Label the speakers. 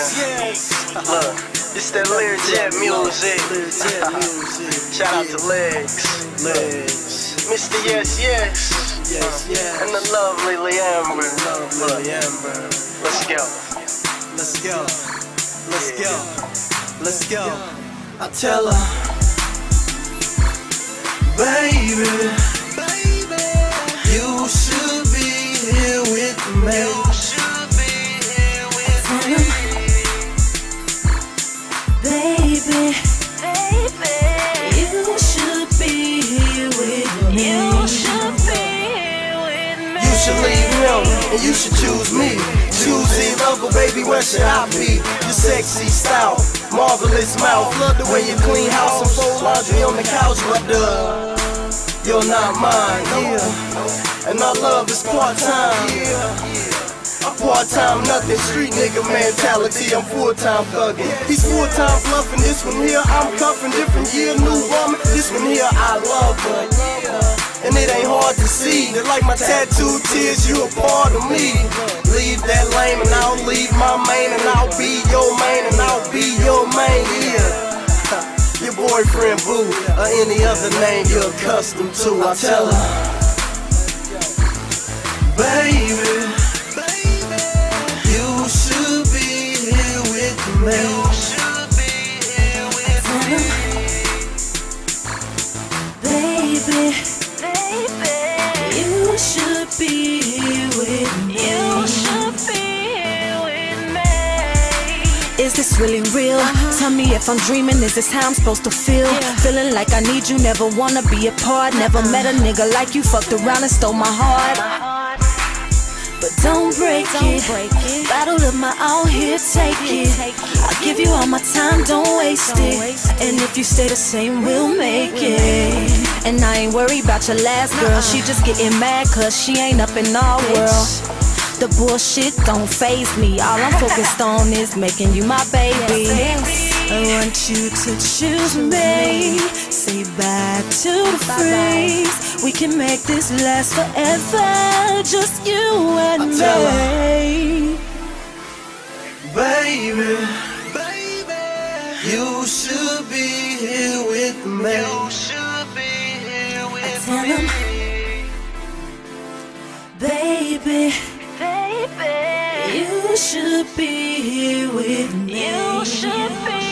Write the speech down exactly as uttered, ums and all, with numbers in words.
Speaker 1: yes. Look, it's that Learjet music. Shout out to Legs. Legs. Mister Yes, yes. Yes, yes. And the lovely Leamber. Lovely Leamber. Let's go. Let's go. Let's go. Let's go. I tell her, baby, baby, you should be here with me. You should be here with me.
Speaker 2: Baby, baby, you should be here with me. You should be here with me.
Speaker 1: You should leave him and you should choose me. Choose his uncle, baby, where should I be? Your sexy style, marvelous mouth. Love the way you clean house and fold laundry on the couch. But uh, you're not mine, yeah. And our love is part-time, yeah. I'm part-time nothing, street nigga mentality. I'm full-time thugging. He's full-time bluffing. This one here, I'm cuffing. Different year, new woman. This one here, I love her, yeah. And it ain't hard to see that like my tattooed tears, you a part of me. Leave that lame and I'll leave my main, and I'll be your main, and I'll be your main, yeah. Your boyfriend, boo, or any other name you're accustomed to. I tell her, baby, you should be here with me. You should be here with me.
Speaker 2: Baby, baby, you should be here with me. You should be here with me. Is this really real? Uh-huh. Tell me if I'm dreaming, is this how I'm supposed to feel? Yeah. Feeling like I need you, never wanna be apart. Never uh-huh. met a nigga like you, fucked around and stole my heart. But don't break, don't it. break it. Battle of my own, here, take it. Take it. I'll give you all my time, don't waste, don't it. waste it. And if you stay the same, we'll make we'll it. Make it. And I ain't worried about your last girl. Nuh-uh. She just getting mad cause she ain't up in our Bitch. world. The bullshit don't faze me. All I'm focused on is making you my baby. Yes. I want you to choose me. Say bye to the freeze. We can make this last forever. Just you and me.
Speaker 1: Baby, baby, you should be here with me. You should be here with
Speaker 2: I tell
Speaker 1: me.
Speaker 2: Him, baby, baby, you should be here with me. You should be.